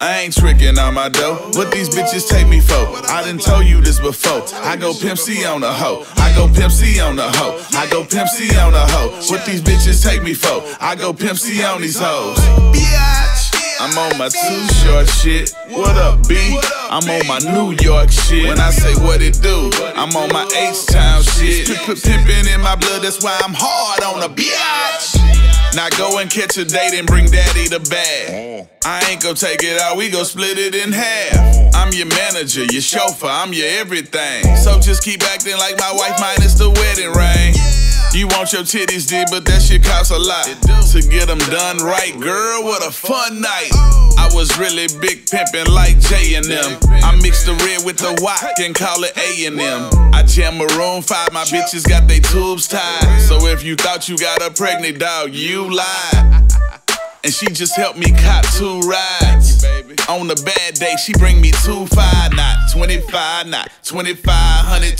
I ain't tricking on my dough. What these bitches take me for? I done told you this before. I go Pimp C on the hoe. I go Pimp C on the hoe. I go Pimp C on the hoe. What these bitches take me for? I go Pimp C on these hoes. Biatch. I'm on my too short shit. What up, B? I'm on my New York shit. When I say what it do, I'm on my H-Town shit. Pimpin' in my blood, that's why I'm hard on a biatch. Now go and catch a date and bring daddy the bag. I ain't gon' take it out, we gon' split it in half. I'm your manager, your chauffeur, I'm your everything. So just keep acting like my wife minus the wedding ring. You want your titties did, but that shit costs a lot. To get them done right, girl, what a fun night. I was really big pimpin' like J&M. I mix the red with the wok and call it A&M. I jam Maroon 5, my bitches got they tubes tied. So if you thought you got a pregnant dog, you lied. And she just helped me cop 2 rides. On a bad day, she bring me 2-5, not 25, not 2500,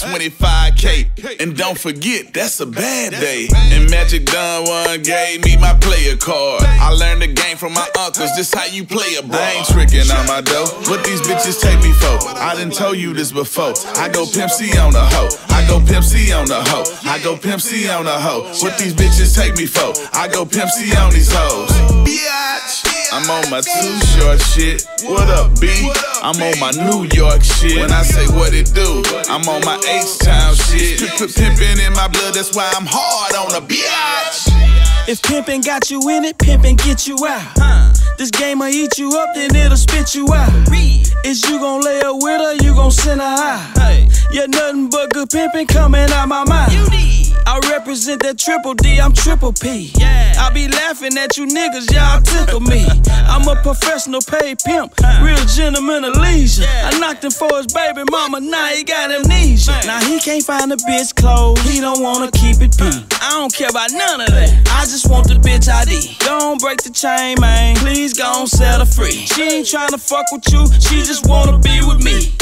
25K. And don't forget, that's a bad day. And Magic Don one gave me my player card. I learned the game from my uncles, this how you play a bro. I ain't tricking on my dough. What these bitches take me for? I done told you this before. I go Pimp C on the hoe. I go Pimp C on the hoe. I go Pimp C on the hoe. What these bitches take me for? I go Pimp C on these hoes. Biatch. I'm on my too short shit. What up, B? I'm on my New York shit. When I say what it do, I'm on my H-Town shit. Pimpin' in my blood, that's why I'm hard on a biatch. If pimpin' got you in it, pimpin' get you out. This game'll eat you up, then it'll spit you out. Is you gon' lay up with her, you gon' send her out. Yeah, nothing but good pimpin' coming out my mouth. I represent that triple D, I'm triple P. I be laughing at you niggas, y'all tickle me. I'm a professional paid pimp, real gentleman of leisure. I knocked him for his baby mama, now he got amnesia. Now he can't find a bitch clothes, he don't wanna keep it P. I don't care about none of that, I just want the bitch ID. Don't break the chain, man, please gon' set her free. She ain't tryna fuck with you, she just wanna be with me.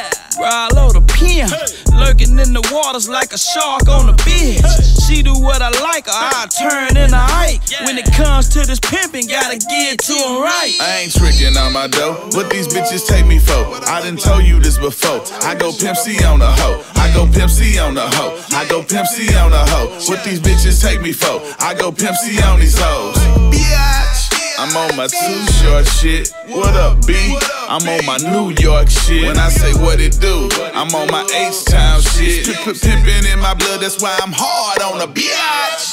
Rollo the pimp, lurking in the waters like a shark on a bitch. She do what I like her, I turn in a hike. When it comes to this pimping, gotta get to him right. I ain't tricking on my dough. What these bitches take me for? I done told you this before. I go Pimp C on the hoe. I go Pimp C on the hoe. I go Pimp C on the hoe. What these bitches take me for? I go Pimp C on these hoes. Biatch. I'm on my too short shit. What up, B? I'm on my New York shit. When I say what it do, I'm on my H-Town shit. Pimpin' in my blood, that's why I'm hard on a biatch.